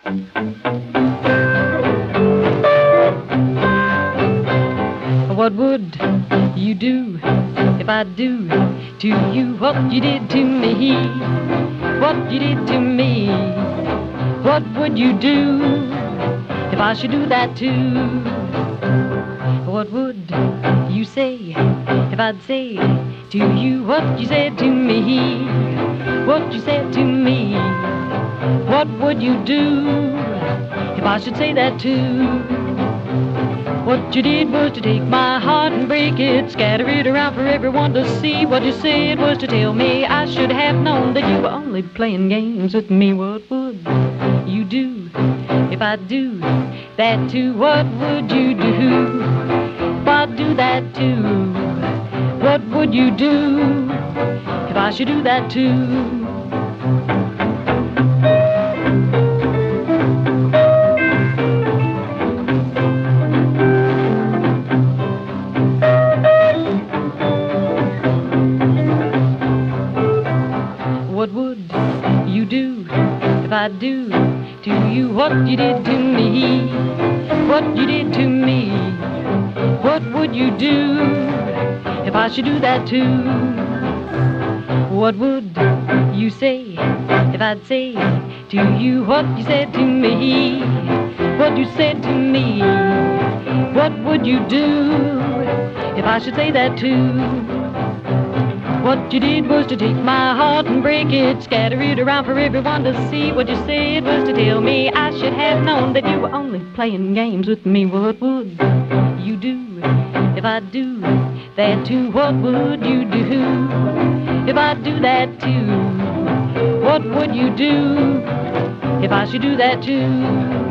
What would you do if I do to you what you did to me? What you did to me? What would you do if I should do that too? What would you say if I'd say to you what you said to me? What you said to me? What would you do if I should say that too? What you did was to take my heart and break it, scatter it around for everyone to see. What you said was to tell me I should have known that you were only playing games with me. What would you do if I do that too? What would you do if I do that too? What would you do if I should do that too? What would you do if I do to you what you did to me? What you did to me? What would you do if I should do that too? What would you say if I'd say to you what you said to me? What you said to me? What would you do if I should say that too? What you did was to take my heart and break it, scatter it around for everyone to see. What you said was to tell me I should have known that you were only playing games with me. What would you do if I do that too? What would you do if I do that too? What would you do if I should do that too?